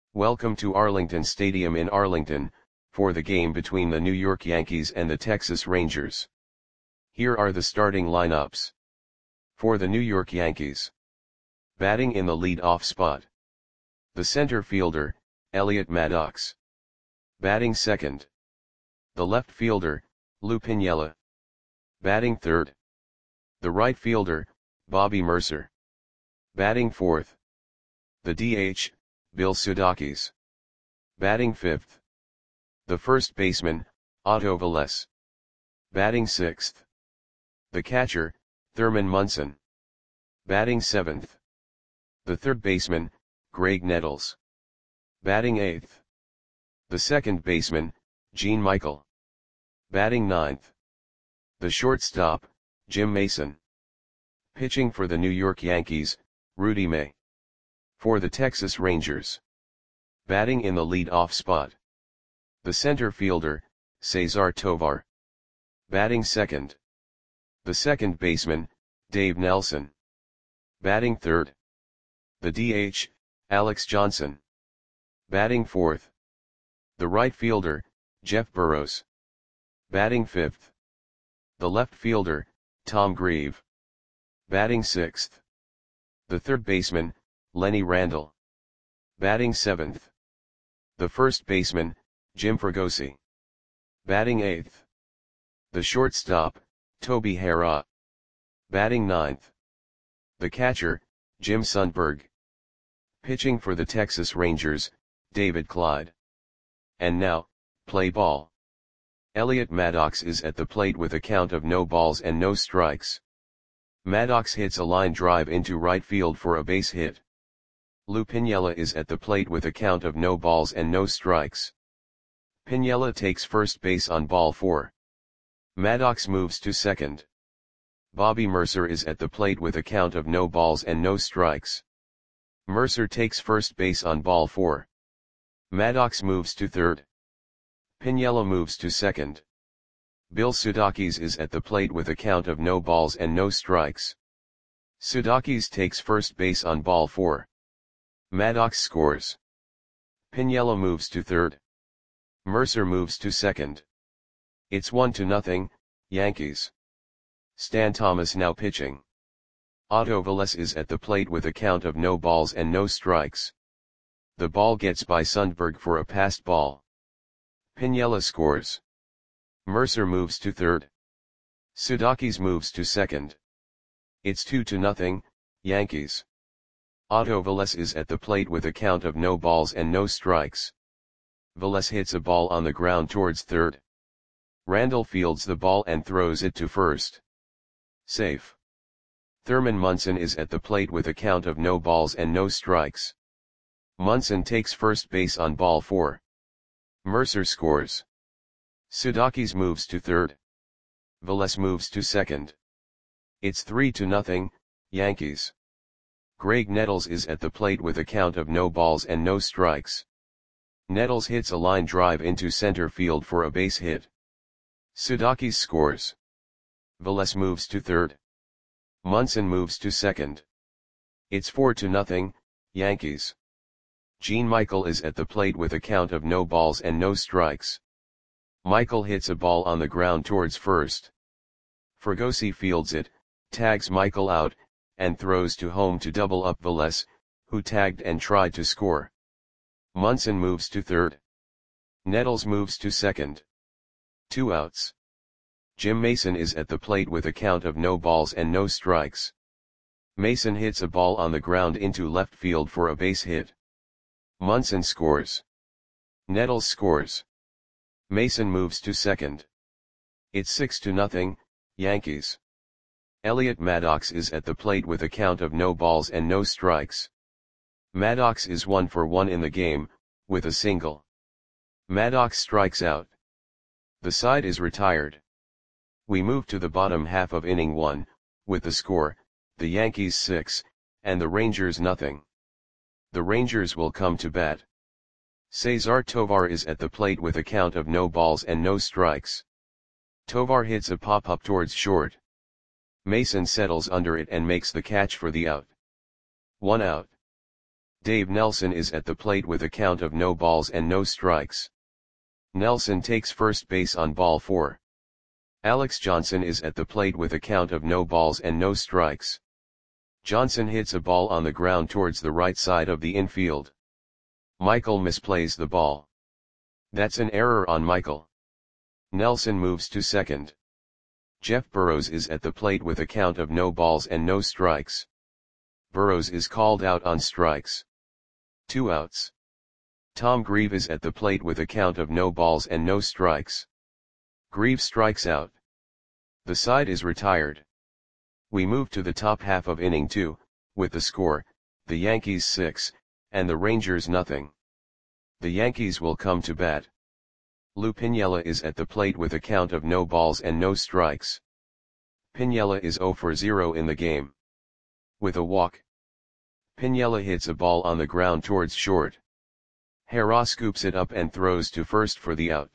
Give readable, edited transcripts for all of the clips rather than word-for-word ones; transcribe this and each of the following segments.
Welcome to Arlington Stadium in Arlington, for the game between the New York Yankees and the Texas Rangers. Here are the starting lineups. For the New York Yankees. Batting in the lead-off spot. The center fielder, Elliot Maddox. Batting second. The left fielder, Lou Piniella. Batting third. The right fielder, Bobby Murcer. Batting fourth. The DH, Bill Sudakis. Batting fifth. The first baseman, Otto Velez. Batting sixth. The catcher, Thurman Munson. Batting seventh. The third baseman, Graig Nettles. Batting eighth. The second baseman, Gene Michael. Batting ninth. The shortstop, Jim Mason. Pitching for the New York Yankees, Rudy May. For the Texas Rangers. Batting in the lead-off spot. The center fielder, Cesar Tovar. Batting second. The second baseman, Dave Nelson. Batting third. The DH, Alex Johnson. Batting fourth. The right fielder, Jeff Burrows. Batting fifth. The left fielder, Tom Grieve. Batting sixth. The third baseman, Lenny Randle. Batting seventh. The first baseman, Jim Fregosi. Batting eighth. The shortstop, Toby Harrah. Batting ninth. The catcher, Jim Sundberg. Pitching for the Texas Rangers, David Clyde. And now, play ball. Elliot Maddox is at the plate with a count of no balls and no strikes. Maddox hits a line drive into right field for a base hit. Lou Piniella is at the plate with a count of no balls and no strikes. Piniella takes first base on ball 4. Maddox moves to second. Bobby Murcer is at the plate with a count of no balls and no strikes. Murcer takes first base on ball 4. Maddox moves to third. Piniella moves to second. Bill Sudakis is at the plate with a count of no balls and no strikes. Sudakis takes first base on ball 4. Maddox scores. Piniella moves to third. Murcer moves to second. It's 1-0, Yankees. Stan Thomas now pitching. Otto Velez is at the plate with a count of no balls and no strikes. The ball gets by Sundberg for a passed ball. Piniella scores. Murcer moves to third. Sudakis moves to second. It's 2-0, Yankees. Otto Velez is at the plate with a count of no balls and no strikes. Velez hits a ball on the ground towards third. Randle fields the ball and throws it to first. Safe. Thurman Munson is at the plate with a count of no balls and no strikes. Munson takes first base on ball 4. Murcer scores. Sudakis moves to third. Velez moves to second. It's 3-0, Yankees. Graig Nettles is at the plate with a count of no balls and no strikes. Nettles hits a line drive into center field for a base hit. Sudakis scores. Velez moves to third. Munson moves to second. It's 4-0, Yankees. Gene Michael is at the plate with a count of no balls and no strikes. Michael hits a ball on the ground towards first. Fregosi fields it, tags Michael out, and throws to home to double up Velez, who tagged and tried to score. Munson moves to third. Nettles moves to second. 2 outs. Jim Mason is at the plate with a count of no balls and no strikes. Mason hits a ball on the ground into left field for a base hit. Munson scores. Nettles scores. Mason moves to second. It's 6-0, Yankees. Elliot Maddox is at the plate with a count of no balls and no strikes. Maddox is 1 for 1 in the game, with a single. Maddox strikes out. The side is retired. We move to the bottom half of inning 1, with the score, the Yankees 6, and the Rangers nothing. The Rangers will come to bat. Cesar Tovar is at the plate with a count of no balls and no strikes. Tovar hits a pop-up towards short. Mason settles under it and makes the catch for the out. 1 out. Dave Nelson is at the plate with a count of no balls and no strikes. Nelson takes first base on ball 4. Alex Johnson is at the plate with a count of no balls and no strikes. Johnson hits a ball on the ground towards the right side of the infield. Michael misplays the ball. That's an error on Michael. Nelson moves to second. Jeff Burrows is at the plate with a count of no balls and no strikes. Burrows is called out on strikes. 2 outs. Tom Grieve is at the plate with a count of no balls and no strikes. Grieve strikes out. The side is retired. We move to the top half of inning 2, with the score, the Yankees 6, and the Rangers nothing. The Yankees will come to bat. Lou Piniella is at the plate with a count of no balls and no strikes. Piniella is 0 for 0 in the game. With a walk. Piniella hits a ball on the ground towards short. Hera scoops it up and throws to first for the out.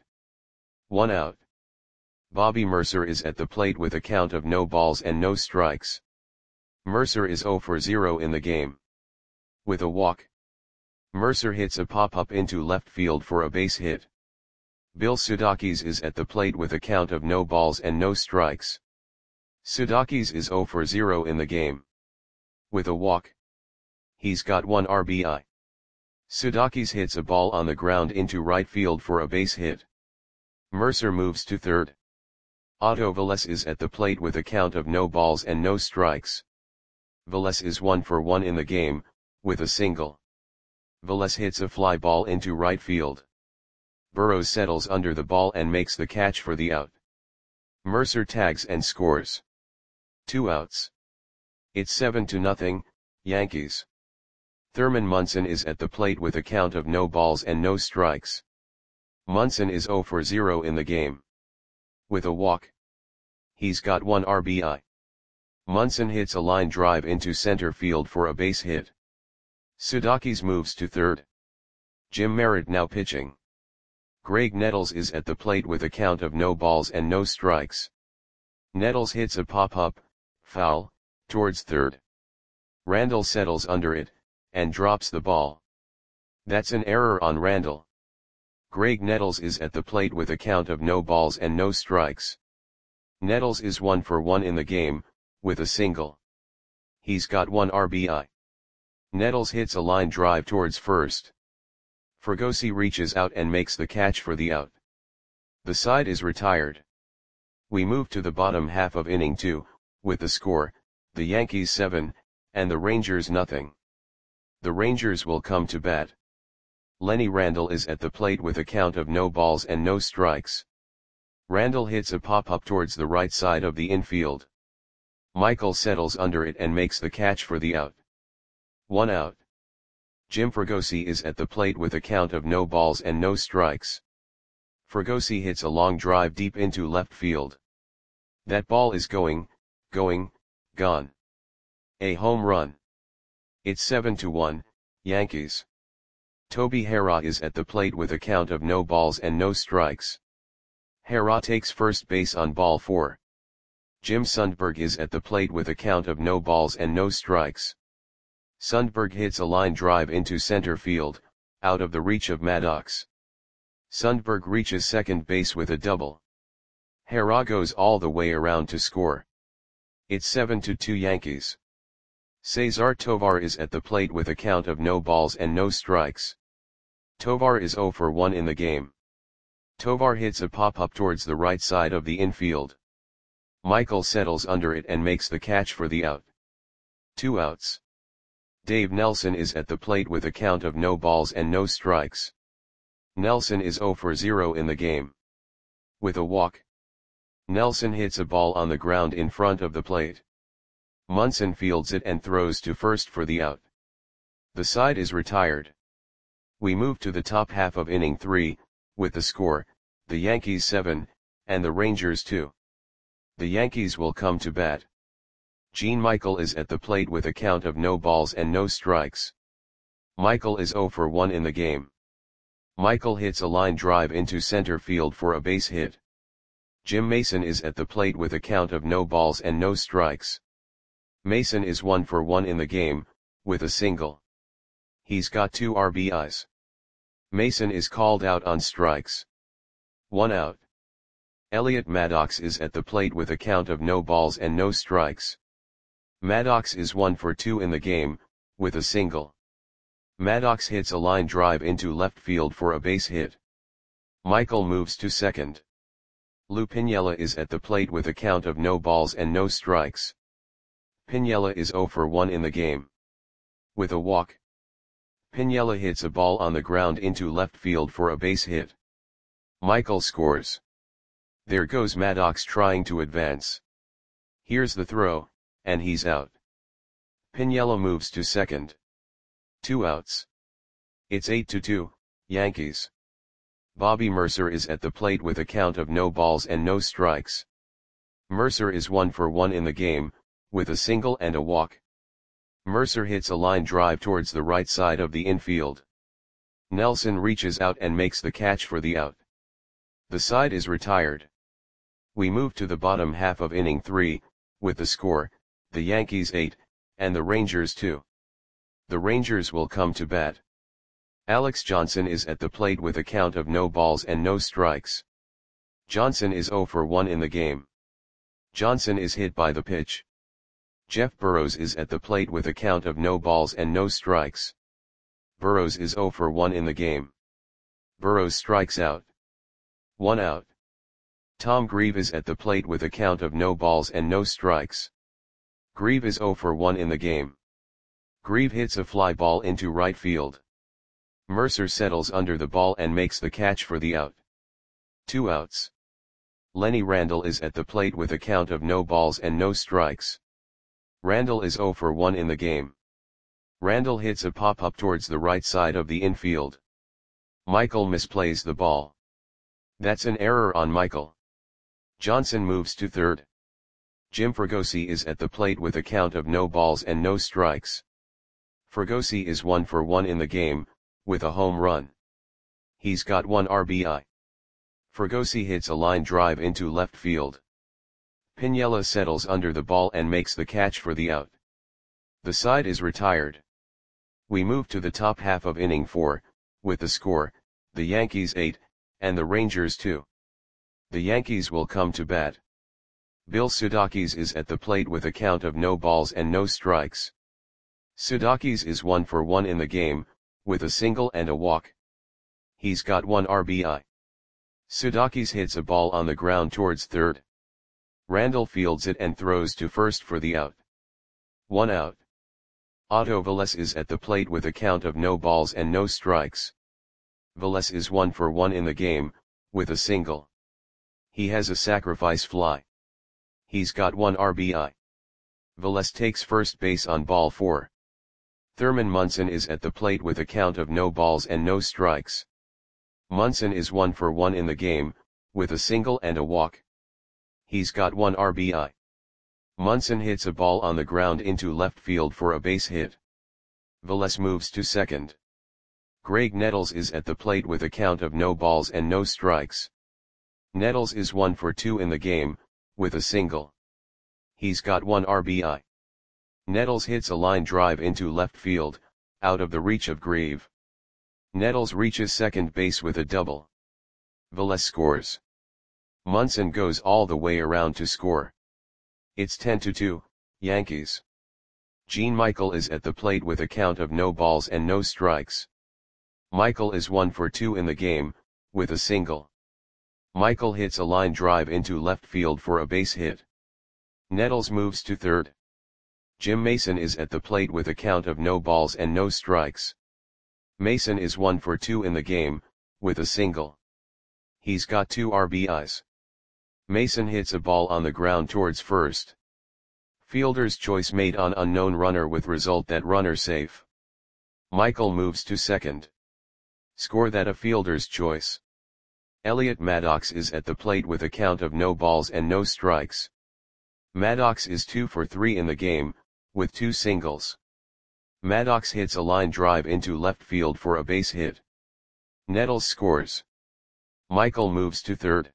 1 out. Bobby Mercer is at the plate with a count of no balls and no strikes. Mercer is 0 for 0 in the game. With a walk. Mercer hits a pop-up into left field for a base hit. Bill Sudakis is at the plate with a count of no balls and no strikes. Sudakis is 0 for 0 in the game. With a walk. He's got 1 RBI. Sudakis hits a ball on the ground into right field for a base hit. Mercer moves to third. Otto Velez is at the plate with a count of no balls and no strikes. Velez is 1 for 1 in the game, with a single. Velez hits a fly ball into right field. Burrows settles under the ball and makes the catch for the out. Mercer tags and scores. 2 outs. It's 7-0, Yankees. Thurman Munson is at the plate with a count of no balls and no strikes. Munson is 0 for 0 in the game. With a walk. He's got 1 RBI. Munson hits a line drive into center field for a base hit. Sudakis moves to third. Jim Merritt now pitching. Greg Nettles is at the plate with a count of no balls and no strikes. Nettles hits a pop-up, foul, towards third. Randall settles under it, and drops the ball. That's an error on Randall. Greg Nettles is at the plate with a count of no balls and no strikes. Nettles is 1 for 1 in the game, with a single. He's got 1 RBI. Nettles hits a line drive towards first. Fregosi reaches out and makes the catch for the out. The side is retired. We move to the bottom half of inning 2, with the score, the Yankees 7, and the Rangers nothing. The Rangers will come to bat. Lenny Randall is at the plate with a count of no balls and no strikes. Randall hits a pop-up towards the right side of the infield. Michael settles under it and makes the catch for the out. 1 out. Jim Fregosi is at the plate with a count of no balls and no strikes. Fregosi hits a long drive deep into left field. That ball is gone. A home run. It's 7-1, Yankees. Toby Hera is at the plate with a count of no balls and no strikes. Hera takes first base on ball 4. Jim Sundberg is at the plate with a count of no balls and no strikes. Sundberg hits a line drive into center field, out of the reach of Maddox. Sundberg reaches second base with a double. Hera goes all the way around to score. It's 7-2 Yankees. Cesar Tovar is at the plate with a count of no balls and no strikes. Tovar is 0 for 1 in the game. Tovar hits a pop-up towards the right side of the infield. Michael settles under it and makes the catch for the out. 2 outs. Dave Nelson is at the plate with a count of no balls and no strikes. Nelson is 0 for 0 in the game. With a walk. Nelson hits a ball on the ground in front of the plate. Munson fields it and throws to first for the out. The side is retired. We move to the top half of inning 3, with the score, the Yankees 7, and the Rangers 2. The Yankees will come to bat. Gene Michael is at the plate with a count of no balls and no strikes. Michael is 0 for 1 in the game. Michael hits a line drive into center field for a base hit. Jim Mason is at the plate with a count of no balls and no strikes. Mason is 1 for 1 in the game, with a single. He's got 2 RBIs. Mason is called out on strikes. 1 out. Elliot Maddox is at the plate with a count of no balls and no strikes. Maddox is 1 for 2 in the game, with a single. Maddox hits a line drive into left field for a base hit. Michael moves to second. Lou Piniella is at the plate with a count of no balls and no strikes. Piniella is 0 for 1 in the game. With a walk, Piniella hits a ball on the ground into left field for a base hit. Michael scores. There goes Maddox trying to advance. Here's the throw, and he's out. Piniella moves to second. 2 outs. It's 8-2, Yankees. Bobby Mercer is at the plate with a count of no balls and no strikes. Mercer is 1 for 1 in the game, with a single and a walk. Mercer hits a line drive towards the right side of the infield. Nelson reaches out and makes the catch for the out. The side is retired. We move to the bottom half of inning 3, with the score, the Yankees 8, and the Rangers 2. The Rangers will come to bat. Alex Johnson is at the plate with a count of no balls and no strikes. Johnson is 0 for 1 in the game. Johnson is hit by the pitch. Jeff Burrows is at the plate with a count of no balls and no strikes. Burrows is 0 for 1 in the game. Burrows strikes out. 1 out. Tom Grieve is at the plate with a count of no balls and no strikes. Grieve is 0 for 1 in the game. Grieve hits a fly ball into right field. Mercer settles under the ball and makes the catch for the out. 2 outs. Lenny Randle is at the plate with a count of no balls and no strikes. Randle is 0 for 1 in the game. Randle hits a pop-up towards the right side of the infield. Michael misplays the ball. That's an error on Michael. Johnson moves to third. Jim Fregosi is at the plate with a count of no balls and no strikes. Fregosi is 1 for 1 in the game, with a home run. He's got 1 RBI. Fregosi hits a line drive into left field. Piniella settles under the ball and makes the catch for the out. The side is retired. We move to the top half of inning 4, with the score, the Yankees 8, and the Rangers 2. The Yankees will come to bat. Bill Sudakis is at the plate with a count of no balls and no strikes. Sudakis is 1 for 1 in the game, with a single and a walk. He's got 1 RBI. Sudakis hits a ball on the ground towards third. Randle fields it and throws to first for the out. 1 out. Otto Velez is at the plate with a count of no balls and no strikes. Velez is 1 for 1 in the game, with a single. He has a sacrifice fly. He's got 1 RBI. Velez takes first base on ball 4. Thurman Munson is at the plate with a count of no balls and no strikes. Munson is 1 for 1 in the game, with a single and a walk. He's got 1 RBI. Munson hits a ball on the ground into left field for a base hit. Velez moves to second. Greg Nettles is at the plate with a count of no balls and no strikes. Nettles is 1 for 2 in the game, with a single. He's got 1 RBI. Nettles hits a line drive into left field, out of the reach of Grieve. Nettles reaches second base with a double. Velez scores. Munson goes all the way around to score. It's 10-2, Yankees. Gene Michael is at the plate with a count of no balls and no strikes. Michael is 1 for 2 in the game, with a single. Michael hits a line drive into left field for a base hit. Nettles moves to third. Jim Mason is at the plate with a count of no balls and no strikes. Mason is 1 for 2 in the game, with a single. He's got 2 RBIs. Mason hits a ball on the ground towards first. Fielder's choice made on unknown runner with result that runner safe. Michael moves to second. Score that a fielder's choice. Elliot Maddox is at the plate with a count of no balls and no strikes. Maddox is 2 for 3 in the game, with 2 singles. Maddox hits a line drive into left field for a base hit. Nettles scores. Michael moves to third.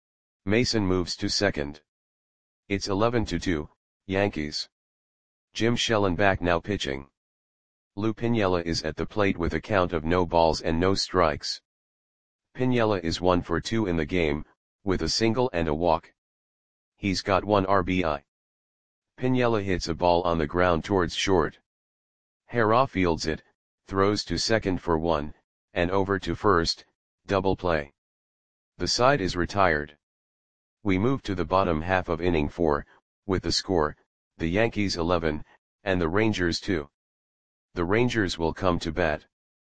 Mason moves to second. It's 11-2, Yankees. Jim Schellenbach now pitching. Lou Piniella is at the plate with a count of no balls and no strikes. Piniella is 1 for 2 in the game, with a single and a walk. He's got 1 RBI. Piniella hits a ball on the ground towards short. Hera fields it, throws to second for 1, and over to first, double play. The side is retired. We move to the bottom half of inning 4, with the score, the Yankees 11, and the Rangers 2. The Rangers will come to bat.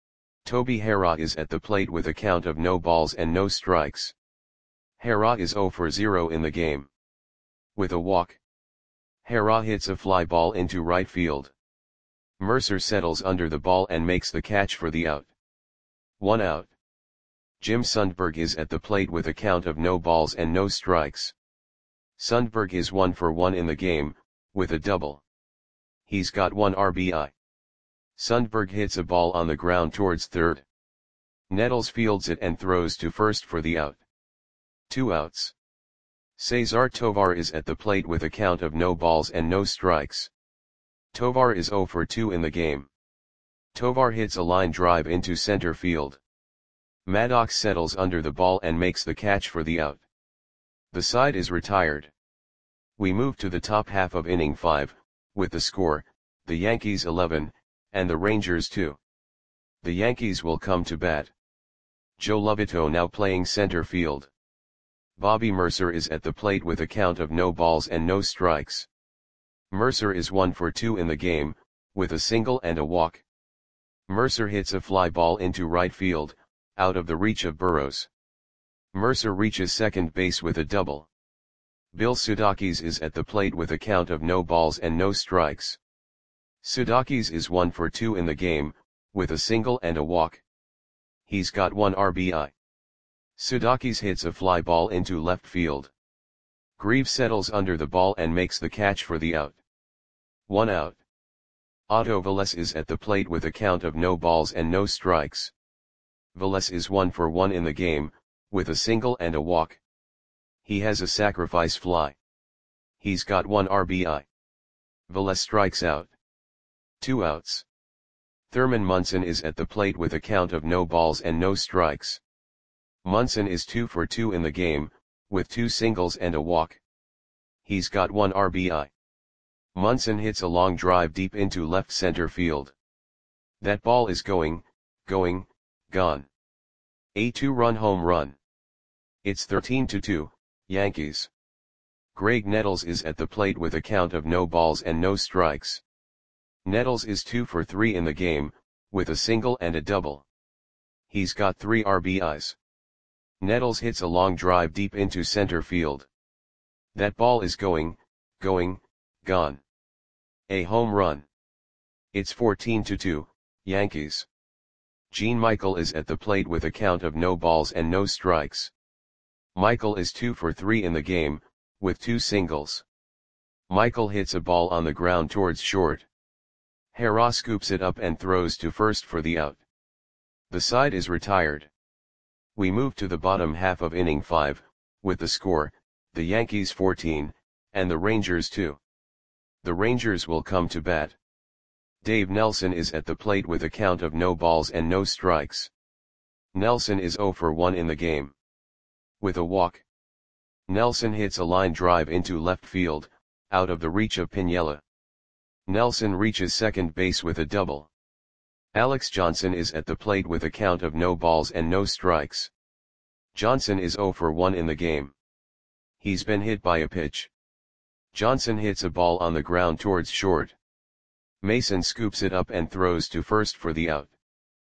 Toby Hera is at the plate with a count of no balls and no strikes. Hera is 0 for 0 in the game. With a walk. Hera hits a fly ball into right field. Mercer settles under the ball and makes the catch for the out. 1 out. Jim Sundberg is at the plate with a count of no balls and no strikes. Sundberg is 1 for 1 in the game, with a double. He's got 1 RBI. Sundberg hits a ball on the ground towards third. Nettles fields it and throws to first for the out. 2 outs. Cesar Tovar is at the plate with a count of no balls and no strikes. Tovar is 0 for 2 in the game. Tovar hits a line drive into center field. Maddox settles under the ball and makes the catch for the out. The side is retired. We move to the top half of inning 5, with the score, the Yankees 11, and the Rangers 2. The Yankees will come to bat. Joe Lovito now playing center field. Bobby Mercer is at the plate with a count of no balls and no strikes. Mercer is 1 for 2 in the game, with a single and a walk. Mercer hits a fly ball into right field, out of the reach of Burrows. Mercer reaches second base with a double. Bill Sudakis is at the plate with a count of no balls and no strikes. Sudakis is 1 for 2 in the game, with a single and a walk. He's got 1 RBI. Sudakis hits a fly ball into left field. Greaves settles under the ball and makes the catch for the out. 1 out. Otto Velez is at the plate with a count of no balls and no strikes. Velez is 1 for 1 in the game, with a single and a walk. He has a sacrifice fly. He's got 1 RBI. Velez strikes out. 2 outs. Thurman Munson is at the plate with a count of no balls and no strikes. Munson is 2 for 2 in the game, with 2 singles and a walk. He's got 1 RBI. Munson hits a long drive deep into left center field. That ball is going, gone. A 2-run home run. It's 13-2, Yankees. Greg Nettles is at the plate with a count of no balls and no strikes. Nettles is 2 for 3 in the game, with a single and a double. He's got 3 RBIs. Nettles hits a long drive deep into center field. That ball is going, gone. A home run. It's 14-2, Yankees. Gene Michael is at the plate with a count of no balls and no strikes. Michael is 2 for 3 in the game, with 2 singles. Michael hits a ball on the ground towards short. Hera scoops it up and throws to first for the out. The side is retired. We move to the bottom half of inning 5, with the score, the Yankees 14, and the Rangers 2. The Rangers will come to bat. Dave Nelson is at the plate with a count of no balls and no strikes. Nelson is 0 for 1 in the game. With a walk. Nelson hits a line drive into left field, out of the reach of Piniella. Nelson reaches second base with a double. Alex Johnson is at the plate with a count of no balls and no strikes. Johnson is 0 for 1 in the game. He's been hit by a pitch. Johnson hits a ball on the ground towards short. Mason scoops it up and throws to first for the out.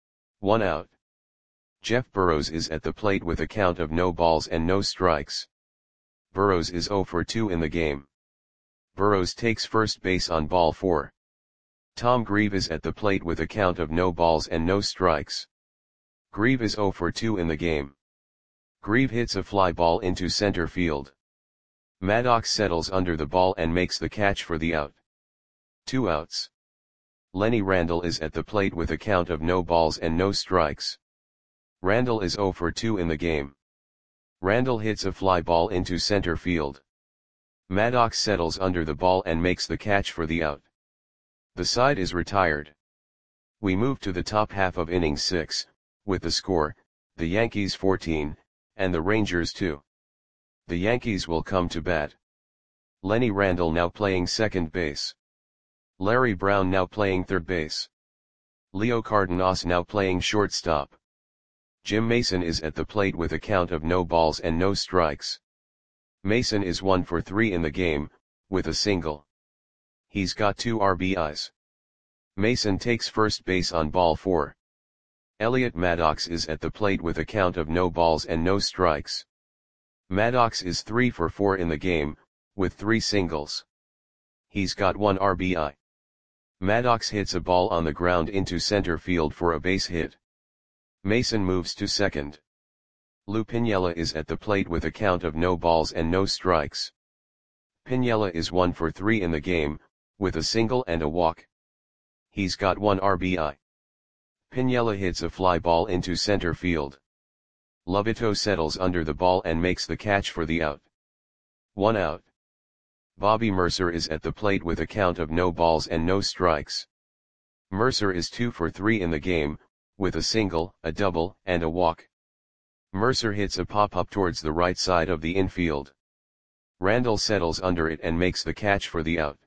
1 out. Jeff Burrows is at the plate with a count of no balls and no strikes. Burrows is 0 for 2 in the game. Burrows takes first base on ball 4. Tom Grieve is at the plate with a count of no balls and no strikes. Grieve is 0 for 2 in the game. Grieve hits a fly ball into center field. Maddox settles under the ball and makes the catch for the out. 2 outs. Lenny Randle is at the plate with a count of no balls and no strikes. Randle is 0 for 2 in the game. Randle hits a fly ball into center field. Maddox settles under the ball and makes the catch for the out. The side is retired. We move to the top half of inning 6, with the score, the Yankees 14, and the Rangers 2. The Yankees will come to bat. Lenny Randle now playing second base. Larry Brown now playing third base. Leo Cardenas now playing shortstop. Jim Mason is at the plate with a count of no balls and no strikes. Mason is 1 for 3 in the game, with a single. He's got 2 RBIs. Mason takes first base on ball 4. Elliot Maddox is at the plate with a count of no balls and no strikes. Maddox is 3 for 4 in the game, with 3 singles. He's got 1 RBI. Maddox hits a ball on the ground into center field for a base hit. Mason moves to second. Lou Piniella is at the plate with a count of no balls and no strikes. Piniella is 1 for 3 in the game, with a single and a walk. He's got 1 RBI. Piniella hits a fly ball into center field. Lovito settles under the ball and makes the catch for the out. 1 out. Bobby Mercer is at the plate with a count of no balls and no strikes. Mercer is 2 for 3 in the game, with a single, a double, and a walk. Mercer hits a pop-up towards the right side of the infield. Randle settles under it and makes the catch for the out.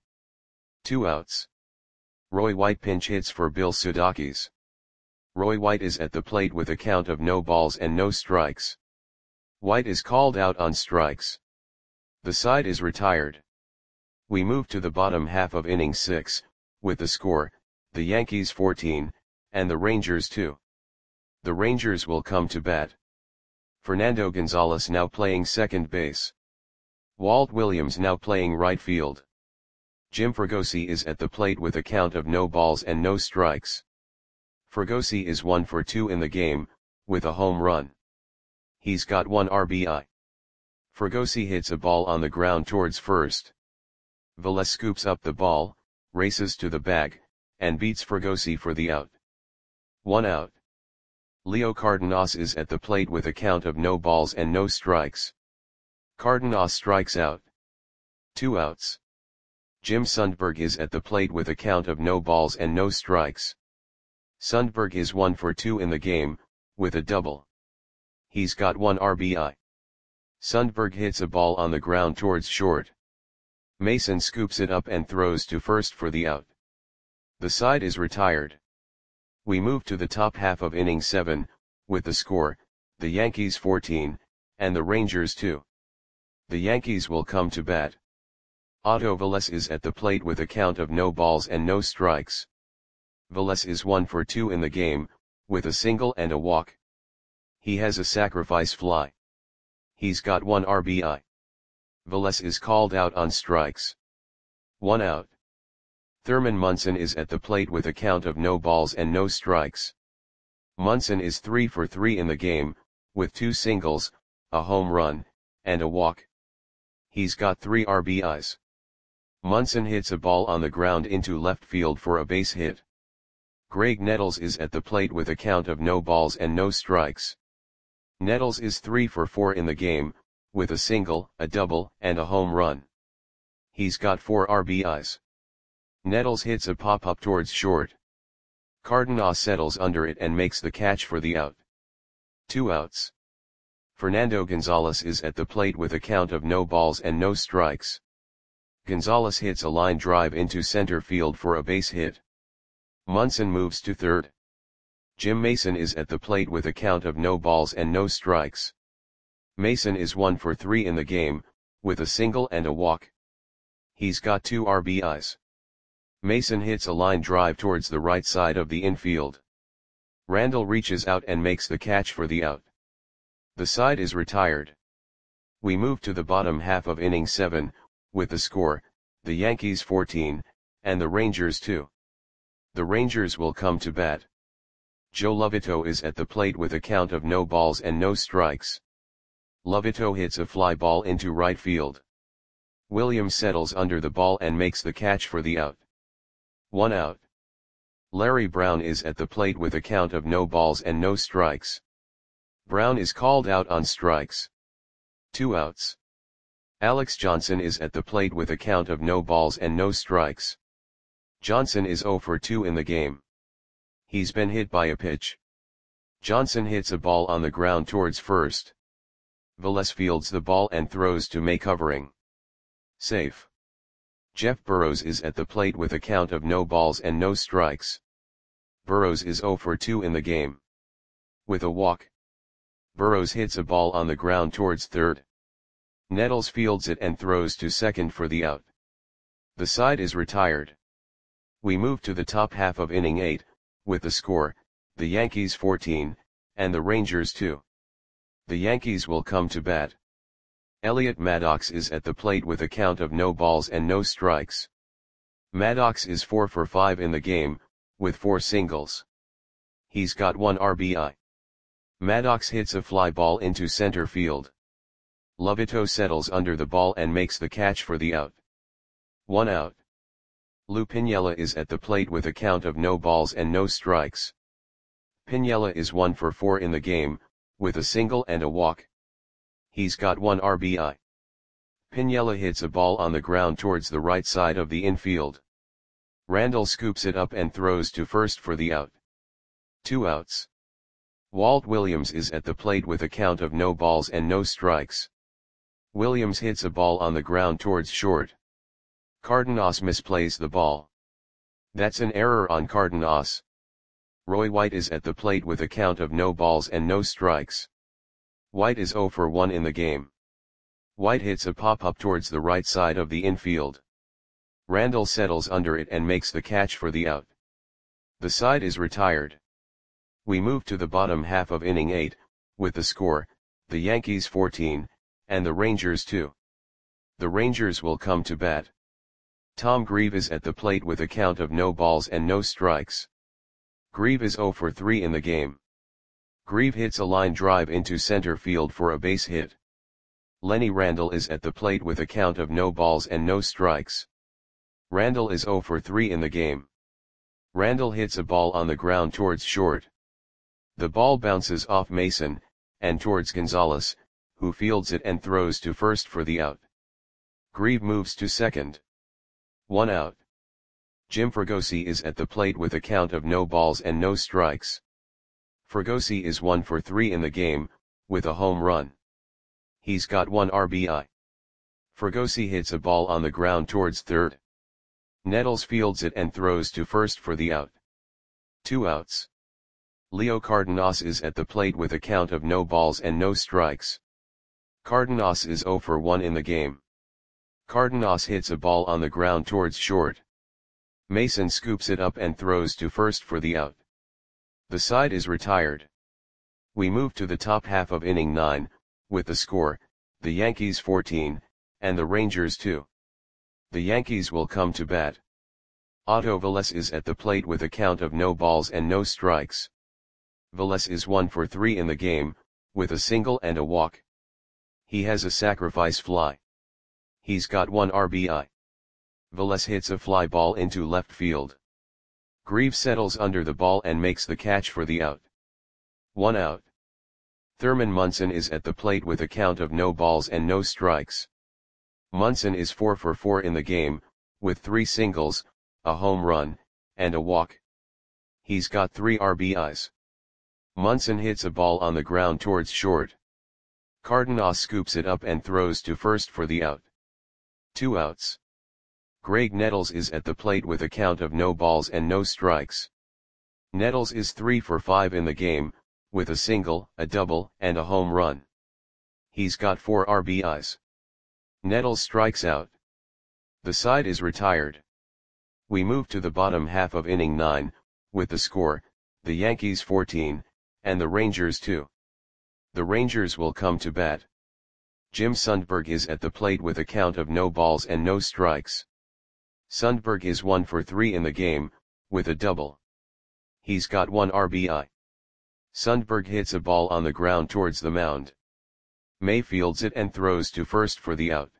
2 outs. Roy White pinch hits for Bill Sudakis. Roy White is at the plate with a count of no balls and no strikes. White is called out on strikes. The side is retired. We move to the bottom half of inning 6, with the score, the Yankees 14, and the Rangers 2. The Rangers will come to bat. Fernando Gonzalez now playing second base. Walt Williams now playing right field. Jim Fregosi is at the plate with a count of no balls and no strikes. Fregosi is 1 for 2 in the game, with a home run. He's got 1 RBI. Fregosi hits a ball on the ground towards first. Velez scoops up the ball, races to the bag, and beats Fregosi for the out. 1 out. Leo Cardenas is at the plate with a count of no balls and no strikes. Cardenas strikes out. 2 outs. Jim Sundberg is at the plate with a count of no balls and no strikes. Sundberg is 1 for 2 in the game, with a double. He's got 1 RBI. Sundberg hits a ball on the ground towards short. Mason scoops it up and throws to first for the out. The side is retired. We move to the top half of inning 7, with the score, the Yankees 14, and the Rangers 2. The Yankees will come to bat. Otto Velez is at the plate with a count of no balls and no strikes. Velez is 1 for 2 in the game, with a single and a walk. He has a sacrifice fly. He's got 1 RBI. Velez is called out on strikes. 1 out. Thurman Munson is at the plate with a count of no balls and no strikes. Munson is 3 for 3 in the game, with 2 singles, a home run, and a walk. He's got 3 RBIs. Munson hits a ball on the ground into left field for a base hit. Greg Nettles is at the plate with a count of no balls and no strikes. Nettles is 3 for 4 in the game, with a single, a double, and a home run. He's got 4 RBIs. Nettles hits a pop-up towards short. Cardenas settles under it and makes the catch for the out. 2 outs. Fernando Gonzalez is at the plate with a count of no balls and no strikes. Gonzalez hits a line drive into center field for a base hit. Munson moves to third. Jim Mason is at the plate with a count of no balls and no strikes. Mason is 1 for 3 in the game, with a single and a walk. He's got 2 RBIs. Mason hits a line drive towards the right side of the infield. Randle reaches out and makes the catch for the out. The side is retired. We move to the bottom half of inning 7, with the score, the Yankees 14, and the Rangers 2. The Rangers will come to bat. Joe Lovito is at the plate with a count of no balls and no strikes. Lovito hits a fly ball into right field. Williams settles under the ball and makes the catch for the out. 1 out. Larry Brown is at the plate with a count of no balls and no strikes. Brown is called out on strikes. 2 outs. Alex Johnson is at the plate with a count of no balls and no strikes. Johnson is 0 for 2 in the game. He's been hit by a pitch. Johnson hits a ball on the ground towards first. Velez fields the ball and throws to May covering. Safe. Jeff Burrows is at the plate with a count of no balls and no strikes. Burrows is 0 for 2 in the game. With a walk. Burrows hits a ball on the ground towards third. Nettles fields it and throws to second for the out. The side is retired. We move to the top half of inning 8, with the score, the Yankees 14, and the Rangers 2. The Yankees will come to bat. Elliot Maddox is at the plate with a count of no balls and no strikes. Maddox is 4 for 5 in the game, with 4 singles. He's got 1 RBI. Maddox hits a fly ball into center field. Lovito settles under the ball and makes the catch for the out. 1 out. Lou Piniella is at the plate with a count of no balls and no strikes. Piniella is 1 for 4 in the game, with a single and a walk. He's got 1 RBI. Piniella hits a ball on the ground towards the right side of the infield. Randall scoops it up and throws to first for the out. 2 outs. Walt Williams is at the plate with a count of no balls and no strikes. Williams hits a ball on the ground towards short. Cardenas misplays the ball. That's an error on Cardenas. Roy White is at the plate with a count of no balls and no strikes. White is 0 for 1 in the game. White hits a pop-up towards the right side of the infield. Randall settles under it and makes the catch for the out. The side is retired. We move to the bottom half of inning 8, with the score, the Yankees 14, and the Rangers 2. The Rangers will come to bat. Tom Grieve is at the plate with a count of no balls and no strikes. Grieve is 0 for 3 in the game. Grieve hits a line drive into center field for a base hit. Lenny Randall is at the plate with a count of no balls and no strikes. Randall is 0 for 3 in the game. Randall hits a ball on the ground towards short. The ball bounces off Mason, and towards Gonzalez, who fields it and throws to first for the out. Grieve moves to second. 1 out. Jim Fregosi is at the plate with a count of no balls and no strikes. Fregosi is 1 for 3 in the game, with a home run. He's got 1 RBI. Fregosi hits a ball on the ground towards third. Nettles fields it and throws to first for the out. 2 outs. Leo Cardenas is at the plate with a count of no balls and no strikes. Cardenas is 0 for 1 in the game. Cardenas hits a ball on the ground towards short. Mason scoops it up and throws to first for the out. The side is retired. We move to the top half of inning 9, with the score, the Yankees 14, and the Rangers 2. The Yankees will come to bat. Otto Velez is at the plate with a count of no balls and no strikes. Velez is 1 for 3 in the game, with a single and a walk. He has a sacrifice fly. He's got 1 RBI. Velez hits a fly ball into left field. Grieve settles under the ball and makes the catch for the out. 1 out. Thurman Munson is at the plate with a count of no balls and no strikes. Munson is 4 for 4 in the game, with 3 singles, a home run, and a walk. He's got 3 RBIs. Munson hits a ball on the ground towards short. Cardenas scoops it up and throws to first for the out. 2 outs. Greg Nettles is at the plate with a count of no balls and no strikes. Nettles is 3 for 5 in the game, with a single, a double, and a home run. He's got 4 RBIs. Nettles strikes out. The side is retired. We move to the bottom half of inning 9, with the score, the Yankees 14, and the Rangers 2. The Rangers will come to bat. Jim Sundberg is at the plate with a count of no balls and no strikes. Sundberg is 1 for 3 in the game, with a double. He's got 1 RBI. Sundberg hits a ball on the ground towards the mound. May fields it and throws to first for the out.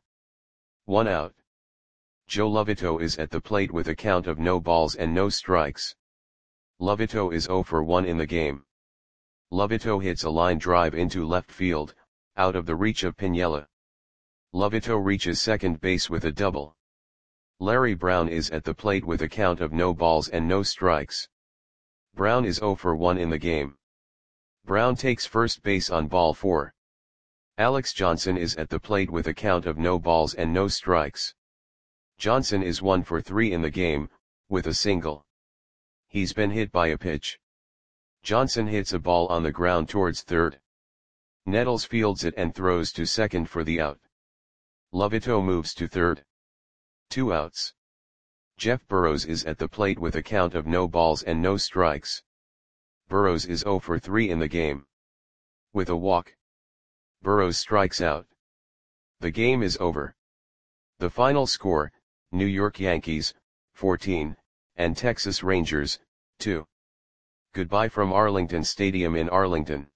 1 out. Joe Lovito is at the plate with a count of no balls and no strikes. Lovito is 0 for 1 in the game. Lovito hits a line drive into left field, out of the reach of Piniella. Lovito reaches second base with a double. Larry Brown is at the plate with a count of no balls and no strikes. Brown is 0 for 1 in the game. Brown takes first base on ball 4. Alex Johnson is at the plate with a count of no balls and no strikes. Johnson is 1 for 3 in the game, with a single. He's been hit by a pitch. Johnson hits a ball on the ground towards third. Nettles fields it and throws to second for the out. Lovito moves to third. 2 outs. Jeff Burrows is at the plate with a count of no balls and no strikes. Burrows is 0 for 3 in the game. With a walk, Burrows strikes out. The game is over. The final score, New York Yankees, 14, and Texas Rangers, 2. Goodbye from Arlington Stadium in Arlington.